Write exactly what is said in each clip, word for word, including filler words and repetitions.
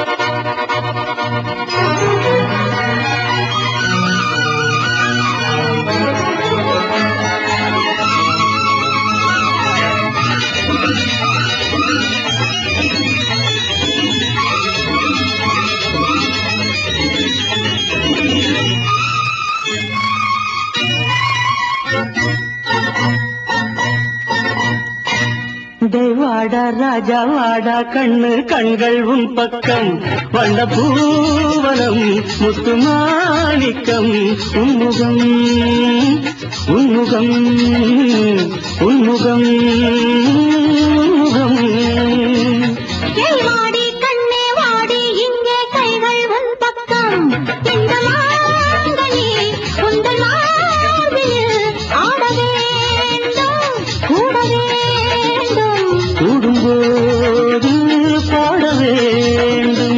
வாடா ராஜா வாடா கண்ணு கண்கள் உன் பக்கம் வண்ண பூவனம் முத்து மாணிக்கம் உன்முகம் உன்முகம் உன்முகம் உன்முகம் வாடி கண்ணே வாடி இங்கே கைகள் உன் பக்கம் இந்த மாங்கனி உந்தன் மார்பில் ஆட வேண்டும் கூட வேண்டும் கூடும்போது பாட வேண்டும்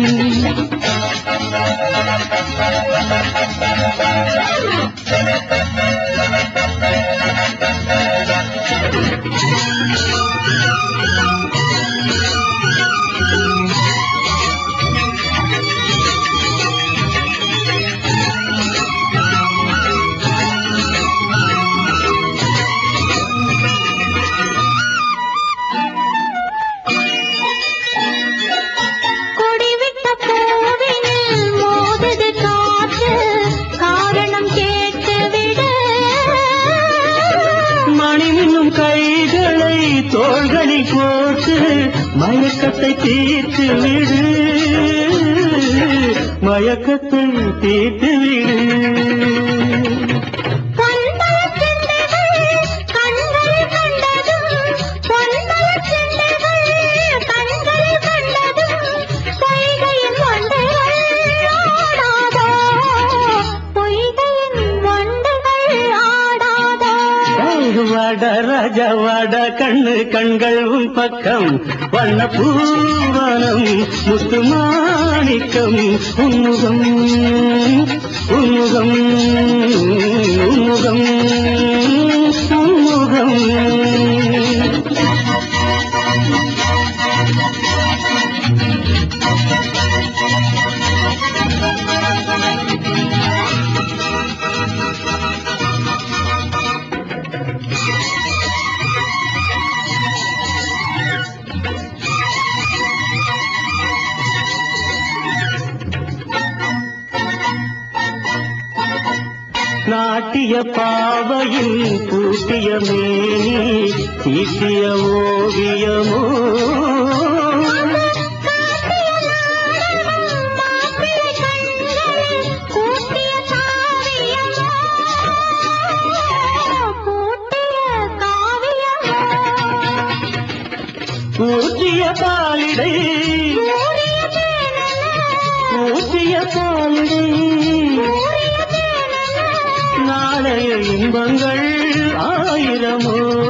கைகளை தோள்களில் போட்டு மயக்கத்தை தீர்த்து விடு மயக்கத்தை தீர்த்து விடு வாட ராஜா வாட கண்ணு கண்கள் உன் பக்கம் வண்ண பூவனம் முத்து மாணிக்கம் உன்முகம் உன்முகம் உன்முகம் உன்முகம் நாட்டிய பாவையின் பூட்டிய மேனி தீட்டிய ஓவியமோ ஊற்றிய பாலிடை ஊற்றிய பாலிடை நாளைய இன்பங்கள் ஆயிரமோ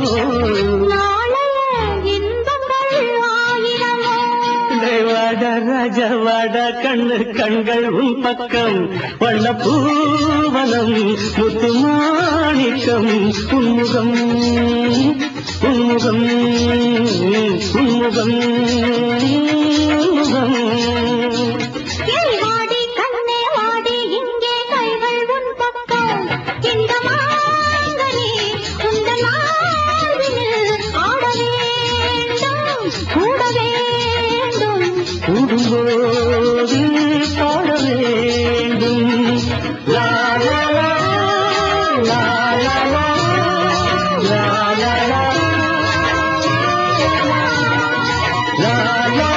வாட ராஜா வாட கண்ணு கண்கள் உன் பக்கம் வண்ண பூவனம் முத்து மாணிக்கம் உன்முகம் உன்முகம் உன்முகம் உன்முகம் கூடும்போது பாட வேண்டும் லா லா லா லா லா லா லா லா லா